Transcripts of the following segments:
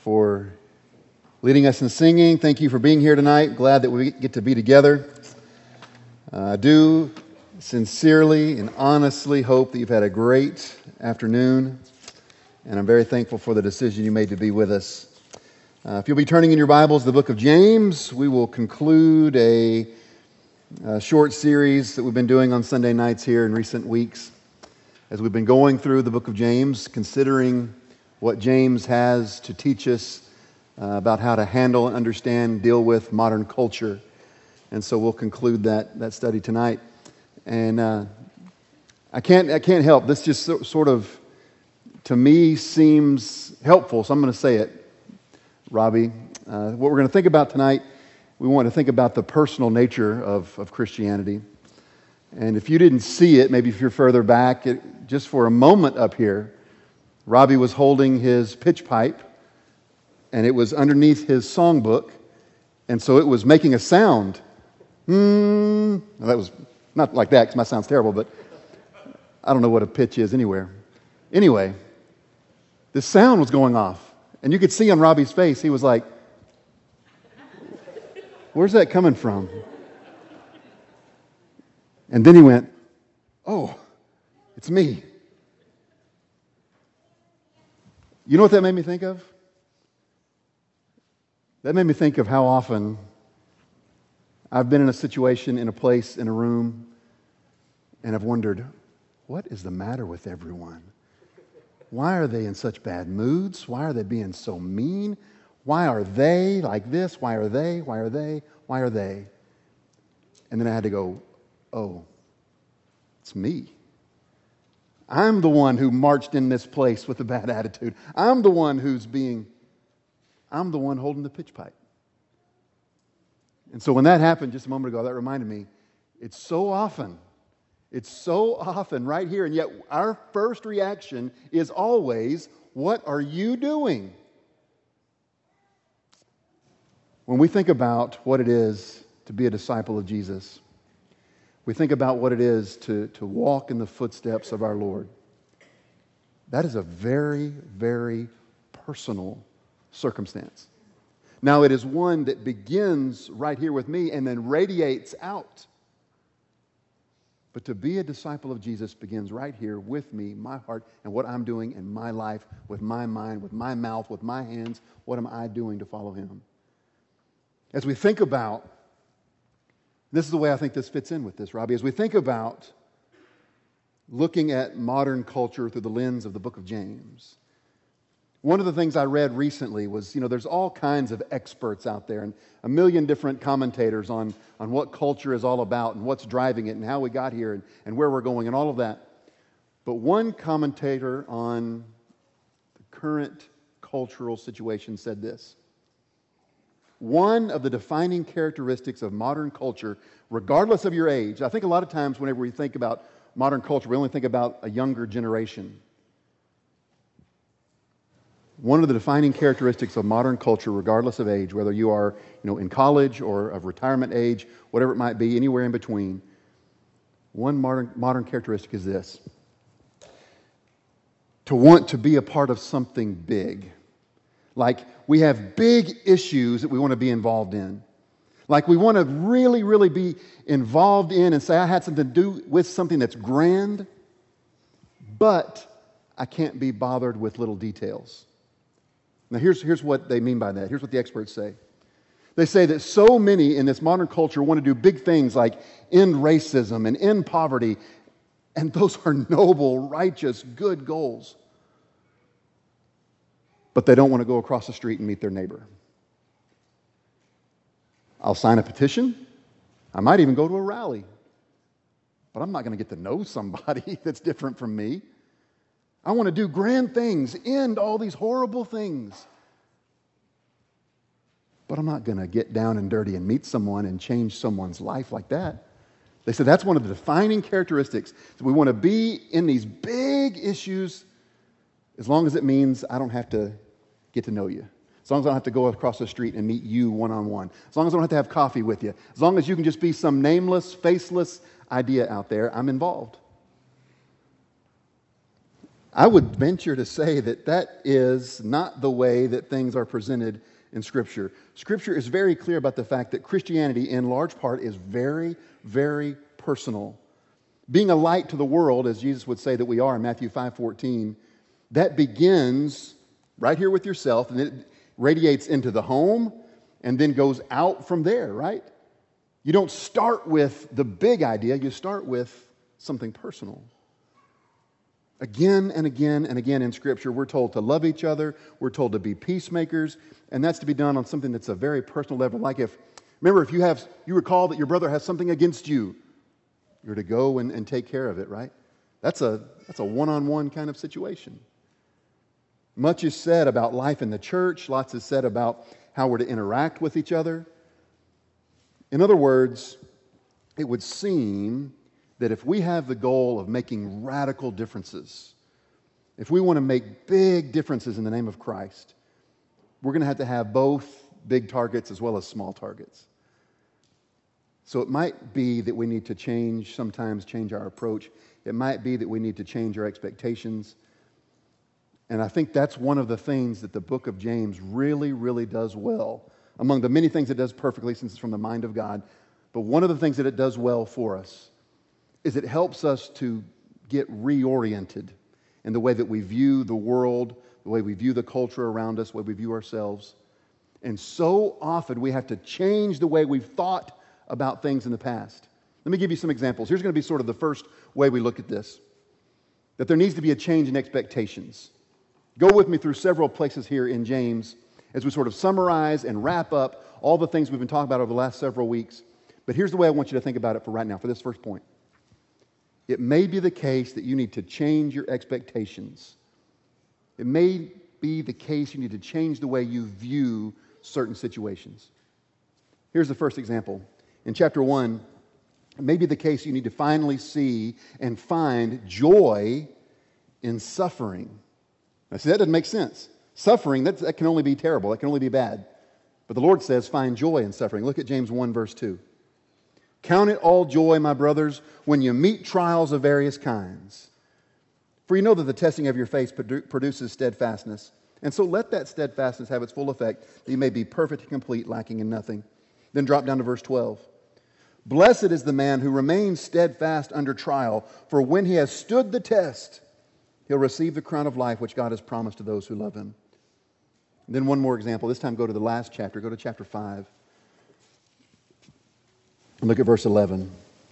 for leading us in singing. Thank you for being here tonight. Glad that we get to be together. I do sincerely and honestly hope that you've had a great afternoon, and I'm very thankful for the decision you made to be with us. If you'll be turning in your Bibles to the book of James, we will conclude a short series that we've been doing on Sunday nights here in recent weeks as we've been going through the book of James, considering what James has to teach us about how to handle and understand, deal with modern culture. And so we'll conclude that study tonight. And I can't help, this just sort of, to me, seems helpful, so I'm going to say it, Robbie. What we're going to think about tonight, we want to think about the personal nature of Christianity. And if you didn't see it, maybe if you're further back, just for a moment up here, Robbie was holding his pitch pipe, and it was underneath his songbook, and so it was making a sound. Now that was not like that, because my sound's terrible, but I don't know what a pitch is anywhere. Anyway, this sound was going off, and you could see on Robbie's face, he was like, "Where's that coming from?" And then he went, "Oh, it's me." You know what that made me think of? That made me think of how often I've been in a situation, in a place, in a room, and I've wondered, what is the matter with everyone? Why are they in such bad moods? Why are they being so mean? Why are they like this? Why are they? Why are they? Why are they? And then I had to go, oh, it's me. I'm the one who marched in this place with a bad attitude. I'm the one holding the pitch pipe. And so when that happened just a moment ago, that reminded me, it's so often right here, and yet our first reaction is always, what are you doing? When we think about what it is to be a disciple of Jesus, we think about what it is to walk in the footsteps of our Lord. That is a very, very personal circumstance. Now, it is one that begins right here with me and then radiates out. But to be a disciple of Jesus begins right here with me, my heart, and what I'm doing in my life, with my mind, with my mouth, with my hands. What am I doing to follow Him? As we think about, this is the way I think this fits in with this, Robbie. As we think about looking at modern culture through the lens of the book of James, one of the things I read recently was, there's all kinds of experts out there and a million different commentators on what culture is all about and what's driving it and how we got here and where we're going and all of that. But one commentator on the current cultural situation said this: one of the defining characteristics of modern culture, regardless of your age, I think a lot of times whenever we think about modern culture, we only think about a younger generation. One of the defining characteristics of modern culture, regardless of age, whether you are in college or of retirement age, whatever it might be, anywhere in between, one modern characteristic is this: to want to be a part of something big. Like we have big issues that we want to be involved in. Like we want to really, really be involved in and say, I had something to do with something that's grand, but I can't be bothered with little details. Now here's what they mean by that. Here's what the experts say. They say that so many in this modern culture want to do big things like end racism and end poverty, and those are noble, righteous, good goals. But they don't want to go across the street and meet their neighbor. I'll sign a petition. I might even go to a rally. But I'm not going to get to know somebody that's different from me. I want to do grand things, end all these horrible things. But I'm not going to get down and dirty and meet someone and change someone's life like that. They said that's one of the defining characteristics. So we want to be in these big issues as long as it means I don't have to get to know you. As long as I don't have to go across the street and meet you one-on-one. As long as I don't have to have coffee with you. As long as you can just be some nameless, faceless idea out there, I'm involved. I would venture to say that that is not the way that things are presented in Scripture. Scripture is very clear about the fact that Christianity, in large part, is very, very personal. Being a light to the world, as Jesus would say that we are in Matthew 5:14, that begins right here with yourself, and it radiates into the home and then goes out from there, right? You don't start with the big idea, you start with something personal. Again and again and again in Scripture, we're told to love each other, we're told to be peacemakers, and that's to be done on something that's a very personal level. Like if you recall that your brother has something against you, you're to go and take care of it, right? That's a one-on-one kind of situation. Much is said about life in the church, lots is said about how we're to interact with each other. In other words, it would seem that if we have the goal of making radical differences, if we want to make big differences in the name of Christ, we're going to have both big targets as well as small targets. So it might be that we need to sometimes change our approach. It might be that we need to change our expectations. And I think that's one of the things that the book of James really, really does well. Among the many things it does perfectly, since it's from the mind of God, but one of the things that it does well for us is it helps us to get reoriented in the way that we view the world, the way we view the culture around us, the way we view ourselves. And so often we have to change the way we've thought about things in the past. Let me give you some examples. Here's going to be sort of the first way we look at this, that there needs to be a change in expectations. Go with me through several places here in James as we sort of summarize and wrap up all the things we've been talking about over the last several weeks. But here's the way I want you to think about it for right now, for this first point. It may be the case that you need to change your expectations. It may be the case you need to change the way you view certain situations. Here's the first example. In chapter 1, it may be the case you need to finally see and find joy in suffering. Now, see, that doesn't make sense. Suffering, that can only be terrible. That can only be bad. But the Lord says, find joy in suffering. Look at James 1, verse 2. Count it all joy, my brothers, when you meet trials of various kinds. For you know that the testing of your faith produces steadfastness. And so let that steadfastness have its full effect, that you may be perfect and complete, lacking in nothing. Then drop down to verse 12. Blessed is the man who remains steadfast under trial, for when he has stood the test, he'll receive the crown of life which God has promised to those who love him. And then one more example. This time go to the last chapter. Go to chapter 5. And look at verse 11.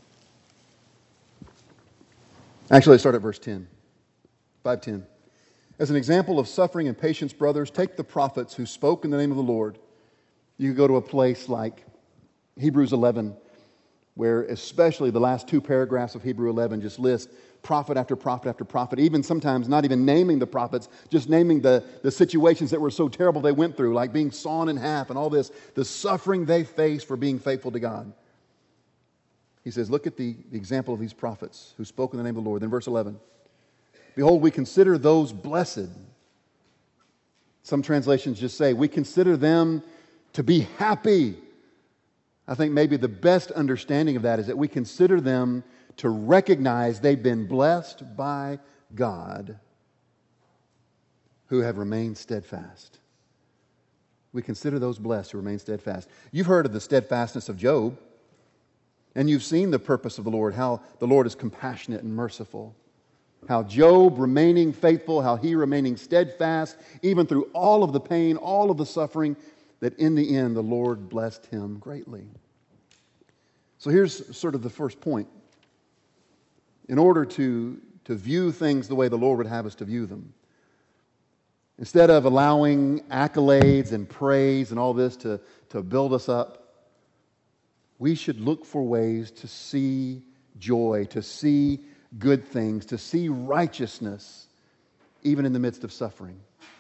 Actually, let's start at verse 10. 5:10. As an example of suffering and patience, brothers, take the prophets who spoke in the name of the Lord. You could go to a place like Hebrews 11, where especially the last two paragraphs of Hebrew 11 just list prophet after prophet after prophet, even sometimes not even naming the prophets, just naming the situations that were so terrible they went through, like being sawn in half and all this, the suffering they faced for being faithful to God. He says, look at the example of these prophets who spoke in the name of the Lord. Then verse 11, behold, we consider those blessed. Some translations just say, we consider them to be happy. I think maybe the best understanding of that is that we consider them to recognize they've been blessed by God who have remained steadfast. We consider those blessed who remain steadfast. You've heard of the steadfastness of Job, and you've seen the purpose of the Lord, how the Lord is compassionate and merciful. How Job remaining faithful, how he remaining steadfast, even through all of the pain, all of the suffering, that in the end the Lord blessed him greatly. So here's sort of the first point. In order to view things the way the Lord would have us to view them, instead of allowing accolades and praise and all this to build us up, we should look for ways to see joy, to see good things, to see righteousness, even in the midst of suffering.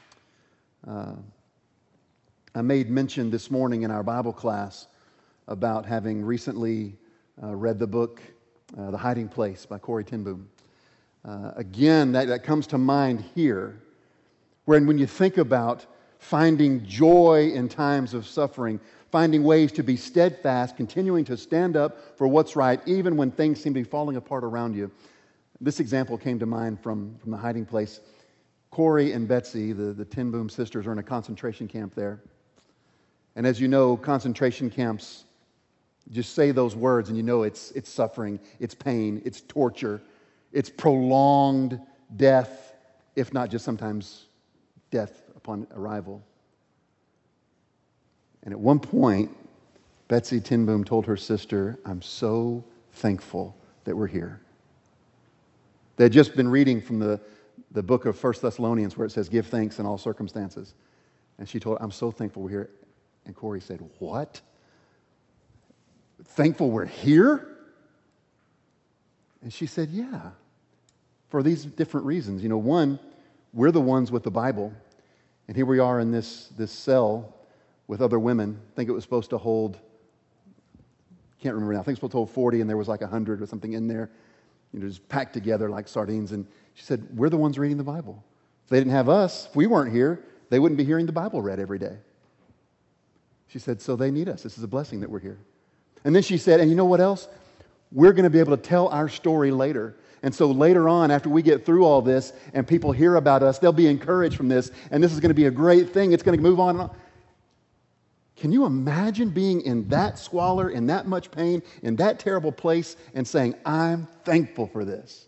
I made mention this morning in our Bible class about having recently read the book, The Hiding Place by Corrie ten Boom. Again, that comes to mind here, when you think about finding joy in times of suffering, finding ways to be steadfast, continuing to stand up for what's right, even when things seem to be falling apart around you. This example came to mind from the hiding place. Corey and Betsy, the Ten Boom sisters, are in a concentration camp there. And as you know, concentration camps, just say those words and you know it's suffering, it's pain, it's torture, it's prolonged death, if not just sometimes death upon arrival. And at one point, Betsy Ten Boom told her sister, "I'm so thankful that we're here." They had just been reading from the book of 1 Thessalonians where it says, "Give thanks in all circumstances." And she told, "I'm so thankful we're here." And Corey said, "What? Thankful we're here?" And she said, "Yeah, for these different reasons. One, we're the ones with the Bible. And here we are in this cell with other women. I think it was supposed to hold, can't remember now, I think it was supposed to hold 40 and there was like 100 or something in there, just packed together like sardines." And she said, "We're the ones reading the Bible. If they didn't have us, if we weren't here, they wouldn't be hearing the Bible read every day." She said, "So they need us. This is a blessing that we're here." And then she said, "And you know what else? We're going to be able to tell our story later. And so later on, after we get through all this and people hear about us, they'll be encouraged from this. And this is going to be a great thing. It's going to move on and on." Can you imagine being in that squalor, in that much pain, in that terrible place, and saying, "I'm thankful for this"?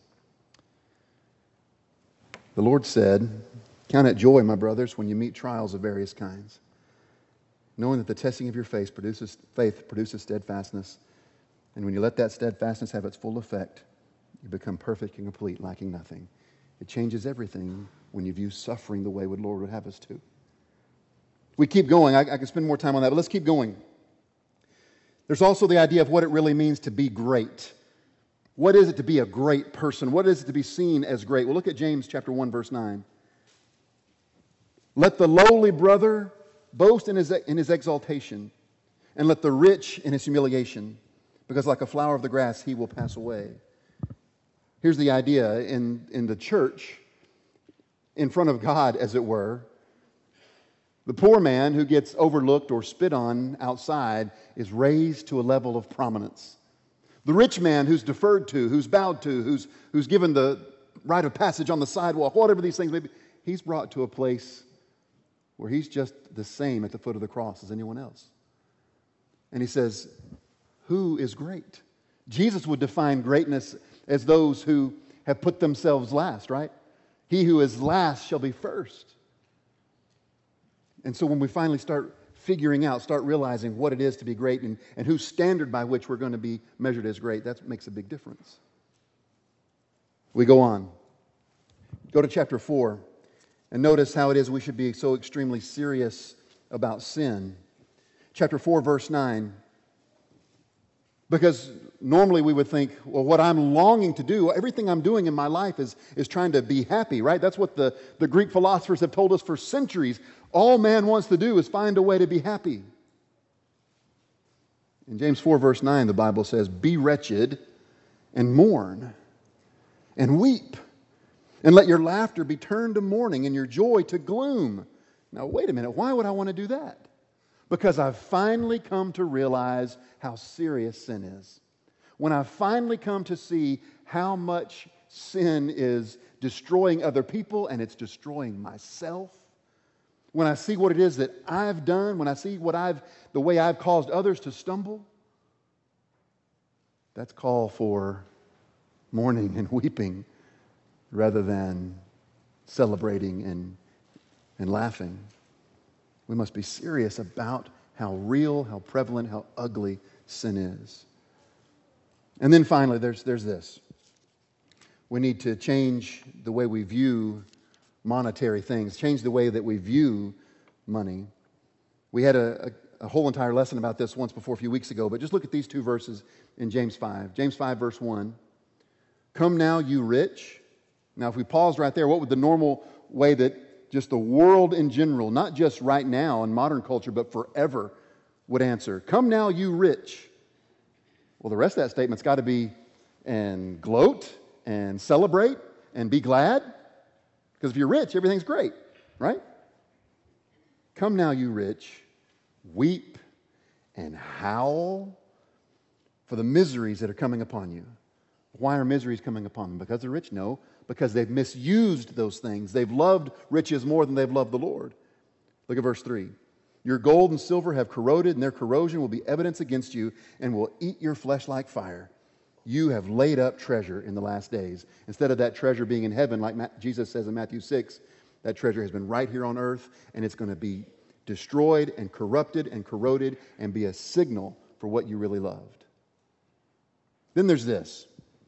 The Lord said, "Count it joy, my brothers, when you meet trials of various kinds, knowing that the testing of your faith produces steadfastness. And when you let that steadfastness have its full effect, you become perfect and complete, lacking nothing." It changes everything when you view suffering the way the Lord would have us to. We keep going. I could spend more time on that, but let's keep going. There's also the idea of what it really means to be great. What is it to be a great person? What is it to be seen as great? Well, look at James chapter 1, verse 9. "Let the lowly brother boast in his exaltation, and let the rich in his humiliation, because like a flower of the grass, he will pass away." Here's the idea in the church, in front of God, as it were. The poor man who gets overlooked or spit on outside is raised to a level of prominence. The rich man who's deferred to, who's bowed to, who's given the rite of passage on the sidewalk, whatever these things may be, he's brought to a place where he's just the same at the foot of the cross as anyone else. And he says, who is great? Jesus would define greatness as those who have put themselves last, right? He who is last shall be first. And so when we finally start figuring out, start realizing what it is to be great and whose standard by which we're going to be measured as great, that makes a big difference. We go on. Go to chapter 4 and notice how it is we should be so extremely serious about sin. Chapter 4, verse 9. Because normally we would think, well, what I'm longing to do, everything I'm doing in my life is trying to be happy, right? That's what the Greek philosophers have told us for centuries. All man wants to do is find a way to be happy. In James 4, verse 9, the Bible says, "Be wretched and mourn and weep, and let your laughter be turned to mourning and your joy to gloom." Now, wait a minute. Why would I want to do that? Because I've finally come to realize how serious sin is. When I've finally come to see how much sin is destroying other people and it's destroying myself, when I see what it is that I've done, when I see the way I've caused others to stumble, that's call for mourning and weeping rather than celebrating and laughing. We must be serious about how real, how prevalent, how ugly sin is. And then finally, there's this. We need to change the way we view monetary things, change the way that we view money. We had a whole entire lesson about this once before a few weeks ago, but just look at these two verses in James 5. James 5, verse 1. "Come now, you rich." Now, if we paused right there, what would the normal way that just the world in general, not just right now in modern culture, but forever would answer? "Come now, you rich." Well, the rest of that statement's got to be, and gloat, and celebrate, and be glad. Because if you're rich, everything's great, right? "Come now, you rich, weep and howl for the miseries that are coming upon you. Why are miseries coming upon them? Because they're rich? No, because they've misused those things. They've loved riches more than they've loved the Lord. Look at verse 3. Your gold and silver have corroded, and their corrosion will be evidence against you and will eat your flesh like fire. You have laid up treasure in the last days. Instead of that treasure being in heaven, like Jesus says in Matthew 6, that treasure has been right here on earth, and it's going to be destroyed and corrupted and corroded and be a signal for what you really loved. Then there's this.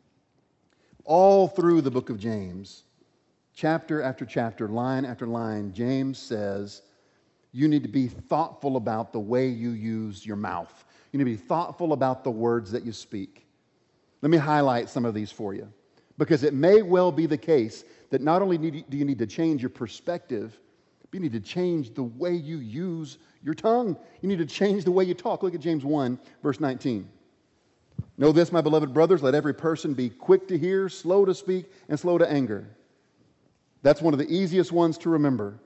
All through the book of James, chapter after chapter, line after line, James says you need to be thoughtful about the way you use your mouth. You need to be thoughtful about the words that you speak. Let me highlight some of these for you, because it may well be the case that not only do you need to change your perspective, but you need to change the way you use your tongue. You need to change the way you talk. Look at James 1, verse 19. Know this, my beloved brothers, let every person be quick to hear, slow to speak, and slow to anger. That's one of the easiest ones to remember.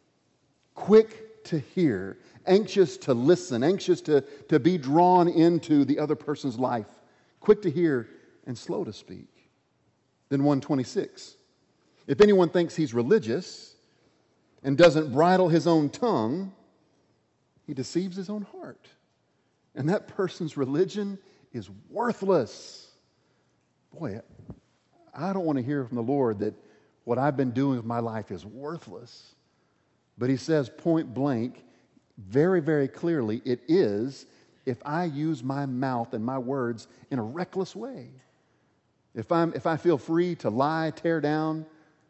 Quick to hear, anxious to listen, anxious to be drawn into the other person's life. Quick to hear and slow to speak. Then 126. If anyone thinks he's religious and doesn't bridle his own tongue, he deceives his own heart. And that person's religion is worthless. Boy, I don't want to hear from the Lord that what I've been doing with my life is worthless. But he says point blank, very, very clearly, it is if I use my mouth and my words in a reckless way. If I feel free to lie, tear down,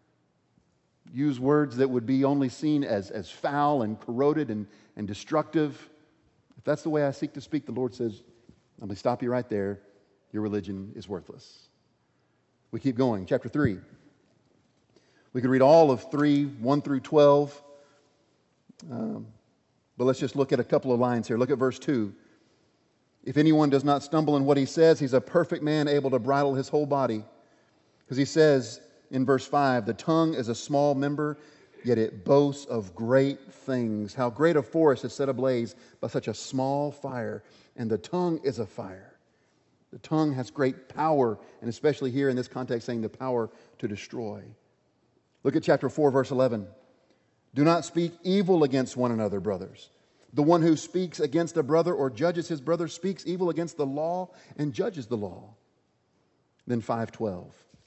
use words that would be only seen as foul and corroded and destructive, if that's the way I seek to speak, the Lord says, let me stop you right there. Your religion is worthless. We keep going. Chapter 3. We could read all of 3, 1 through 12. But let's just look at a couple of lines here. Look at verse 2. If anyone does not stumble in what he says, he's a perfect man able to bridle his whole body. Because he says in verse 5, the tongue is a small member, yet it boasts of great things. How great a forest is set ablaze by such a small fire. And the tongue is a fire. The tongue has great power, and especially here in this context, saying the power to destroy. Look at chapter 4, verse 11. Do not speak evil against one another, brothers. The one who speaks against a brother or judges his brother speaks evil against the law and judges the law. Then 5:12.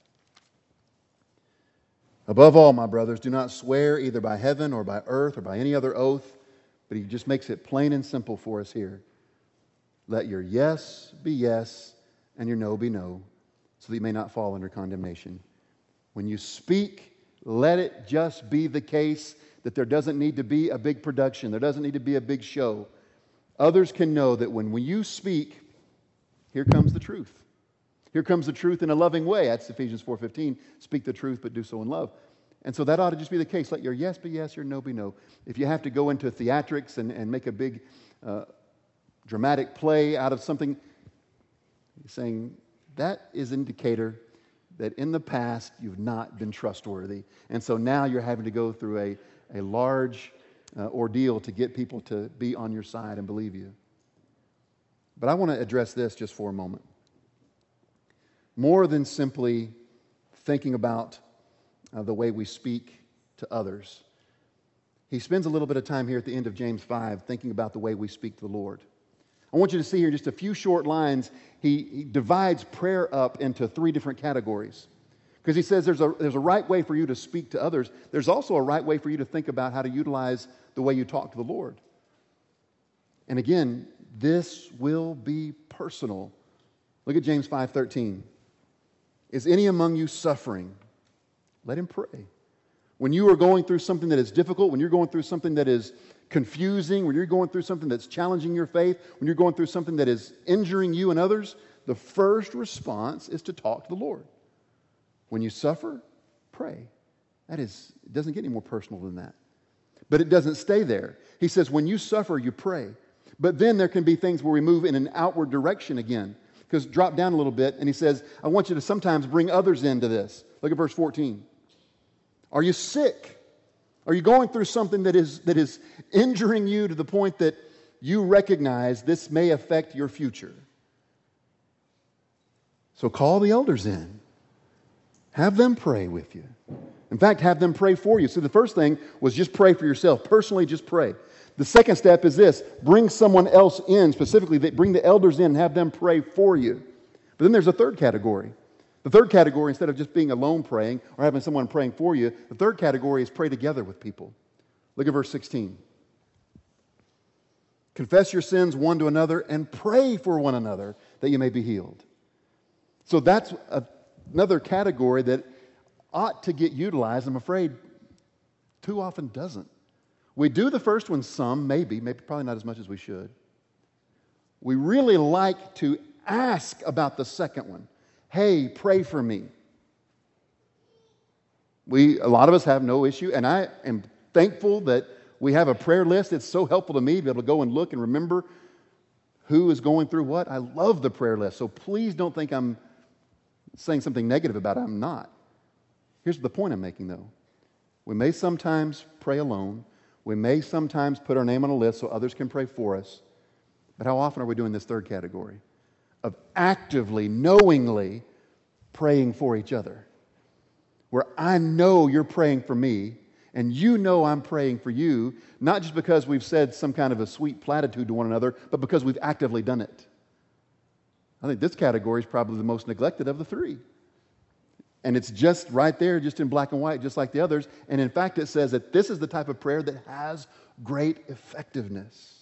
Above all, my brothers, do not swear either by heaven or by earth or by any other oath, but he just makes it plain and simple for us here. Let your yes be yes and your no be no, so that you may not fall under condemnation. When you speak, let it just be the case that there doesn't need to be a big production. There doesn't need to be a big show. Others can know that when you speak, here comes the truth. Here comes the truth in a loving way. That's Ephesians 4:15. Speak the truth, but do so in love. And so that ought to just be the case. Let your yes be yes, your no be no. If you have to go into theatrics and make a big dramatic play out of something, he's saying that is an indicator that in the past you've not been trustworthy. And so now you're having to go through a large ordeal to get people to be on your side and believe you. But I want to address this just for a moment. More than simply thinking about the way we speak to others, he spends a little bit of time here at the end of James 5 thinking about the way we speak to the Lord. I want you to see here in just a few short lines, he divides prayer up into 3 different categories. Because he says there's a right way for you to speak to others. There's also a right way for you to think about how to utilize the way you talk to the Lord. And again, this will be personal. Look at James 5:13. Is any among you suffering? Let him pray. When you are going through something that is difficult, when you're going through something that is confusing, when you're going through something that's challenging your faith, when you're going through something that is injuring you and others, the first response is to talk to the Lord. When you suffer, pray. It doesn't get any more personal than that. But it doesn't stay there. He says, when you suffer, you pray. But then there can be things where we move in an outward direction again. Because drop down a little bit, and he says, I want you to sometimes bring others into this. Look at verse 14. Are you sick? Are you going through something that is injuring you to the point that you recognize this may affect your future? So call the elders in. Have them pray with you. In fact, have them pray for you. So the first thing was just pray for yourself. Personally, just pray. The second step is this. Bring someone else in, specifically, bring the elders in and have them pray for you. But then there's a third category. The third category, instead of just being alone praying or having someone praying for you, the third category is pray together with people. Look at verse 16. Confess your sins one to another and pray for one another that you may be healed. So that's another category that ought to get utilized. I'm afraid too often doesn't. We do the first one some, maybe probably not as much as we should. We really like to ask about the second one. Hey, pray for me. A lot of us have no issue, and I am thankful that we have a prayer list. It's so helpful to me to be able to go and look and remember who is going through what. I love the prayer list, so please don't think I'm saying something negative about it. I'm not. Here's the point I'm making, though. We may sometimes pray alone. We may sometimes put our name on a list so others can pray for us. But how often are we doing this third category of actively, knowingly praying for each other? Where I know you're praying for me, and you know I'm praying for you, not just because we've said some kind of a sweet platitude to one another, but because we've actively done it. I think this category is probably the most neglected of the three. And it's just right there, just in black and white, just like the others. And in fact, it says that this is the type of prayer that has great effectiveness.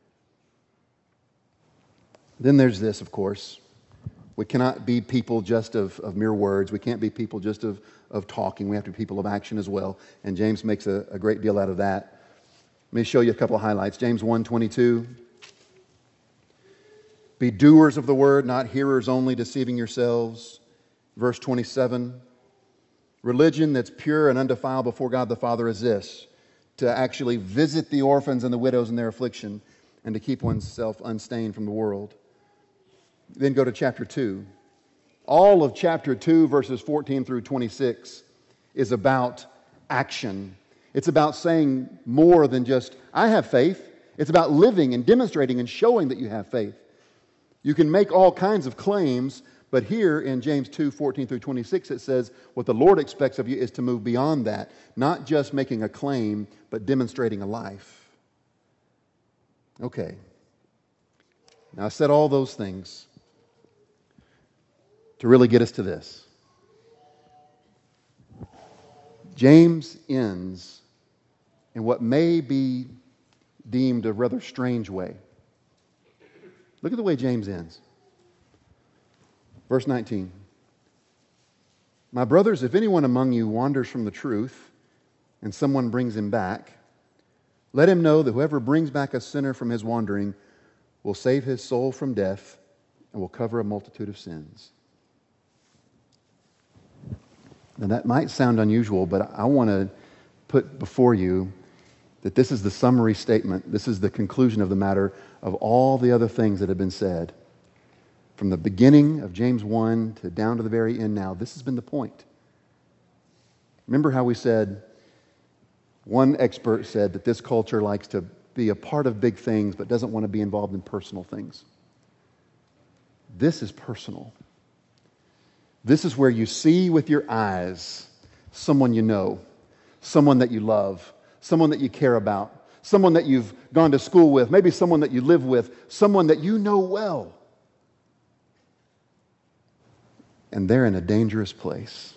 Then there's this, of course. We cannot be people just of mere words. We can't be people just of talking. We have to be people of action as well. And James makes a great deal out of that. Let me show you a couple of highlights. James 1:22. Be doers of the word, not hearers only, deceiving yourselves. Verse 27, religion that's pure and undefiled before God the Father is this, to actually visit the orphans and the widows in their affliction and to keep oneself unstained from the world. Then go to chapter 2. All of chapter 2, verses 14 through 26, is about action. It's about saying more than just, I have faith. It's about living and demonstrating and showing that you have faith. You can make all kinds of claims, but here in James 2:14 through 26, it says what the Lord expects of you is to move beyond that, not just making a claim, but demonstrating a life. Okay. Now, I said all those things to really get us to this. James ends in what may be deemed a rather strange way. Look at the way James ends. Verse 19. My brothers, if anyone among you wanders from the truth and someone brings him back, let him know that whoever brings back a sinner from his wandering will save his soul from death and will cover a multitude of sins. Now that might sound unusual, but I want to put before you that this is the summary statement. This is the conclusion of the matter of all the other things that have been said. From the beginning of James 1 to down to the very end now, this has been the point. Remember how we said, one expert said that this culture likes to be a part of big things but doesn't want to be involved in personal things. This is personal. This is where you see with your eyes someone you know, someone that you love, someone that you care about, someone that you've gone to school with, maybe someone that you live with, someone that you know well. And they're in a dangerous place.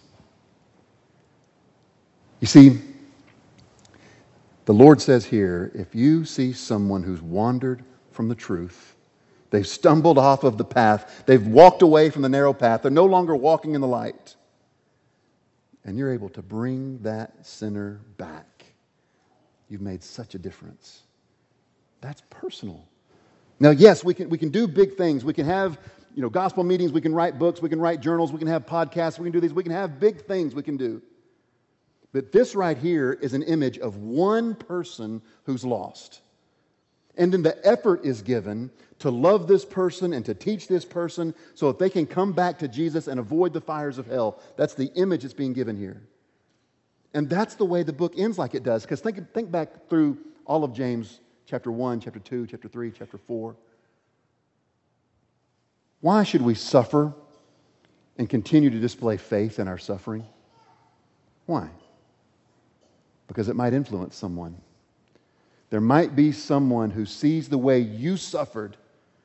You see, the Lord says here, if you see someone who's wandered from the truth, they've stumbled off of the path, they've walked away from the narrow path, they're no longer walking in the light, and you're able to bring that sinner back, you've made such a difference. That's personal. Now, yes, we can do big things. We can have gospel meetings, we can write books, we can write journals, we can have podcasts, we can do these, we can have big things we can do. But this right here is an image of one person who's lost. And then the effort is given to love this person and to teach this person so that they can come back to Jesus and avoid the fires of hell. That's the image that's being given here. And that's the way the book ends like it does. Because think back through all of James, chapter 1, chapter 2, chapter 3, chapter 4. Why should we suffer and continue to display faith in our suffering? Why? Because it might influence someone. There might be someone who sees the way you suffered,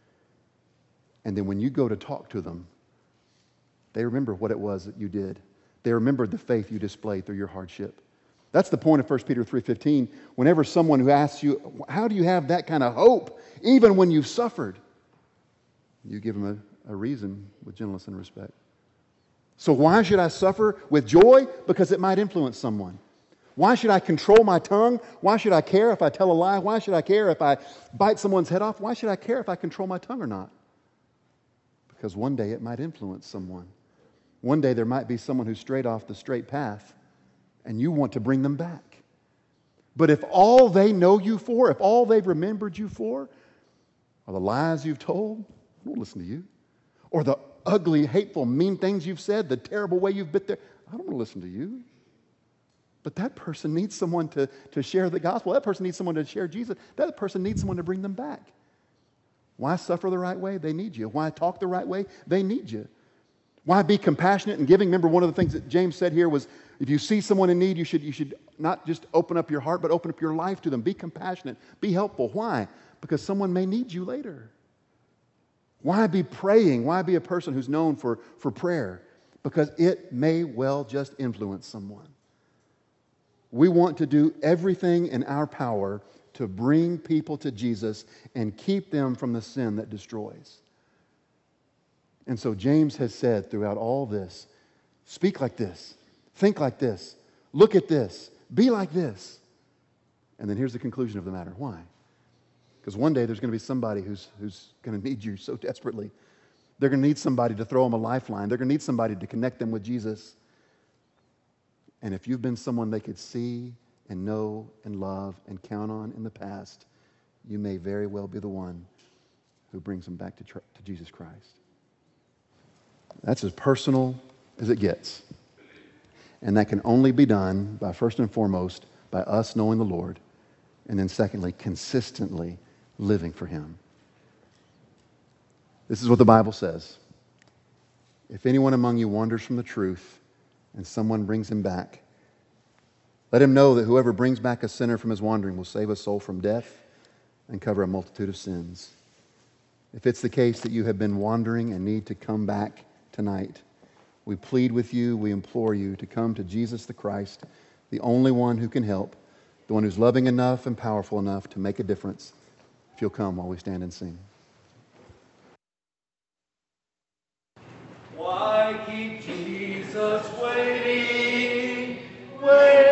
and then when you go to talk to them, they remember what it was that you did. They remember the faith you displayed through your hardship. That's the point of 1 Peter 3:15. Whenever someone who asks you, how do you have that kind of hope, even when you've suffered? You give them a reason with gentleness and respect. So why should I suffer with joy? Because it might influence someone. Why should I control my tongue? Why should I care if I tell a lie? Why should I care if I bite someone's head off? Why should I care if I control my tongue or not? Because one day it might influence someone. One day there might be someone who's strayed off the straight path, and you want to bring them back. But if all they know you for, if all they've remembered you for, are the lies you've told, I won't listen to you. Or the ugly, hateful, mean things you've said, the terrible way you've bit there, I don't want to listen to you. But that person needs someone to share the gospel. That person needs someone to share Jesus. That person needs someone to bring them back. Why suffer the right way? They need you. Why talk the right way? They need you. Why be compassionate and giving? Remember, one of the things that James said here was, if you see someone in need, you should not just open up your heart, but open up your life to them. Be compassionate. Be helpful. Why? Because someone may need you later. Why be praying? Why be a person who's known for prayer? Because it may well just influence someone. We want to do everything in our power to bring people to Jesus and keep them from the sin that destroys. And so James has said throughout all this, speak like this, think like this, look at this, be like this. And then here's the conclusion of the matter. Why? Because one day there's going to be somebody who's going to need you so desperately. They're going to need somebody to throw them a lifeline. They're going to need somebody to connect them with Jesus. And if you've been someone they could see and know and love and count on in the past, you may very well be the one who brings them back to Jesus Christ. That's as personal as it gets. And that can only be done by, first and foremost, by us knowing the Lord, and then secondly, consistently living for Him. This is what the Bible says. If anyone among you wanders from the truth and someone brings him back, let him know that whoever brings back a sinner from his wandering will save a soul from death and cover a multitude of sins. If it's the case that you have been wandering and need to come back tonight, we plead with you, we implore you to come to Jesus the Christ, the only one who can help, the one who's loving enough and powerful enough to make a difference. If you'll come while we stand and sing. Why keep Jesus waiting?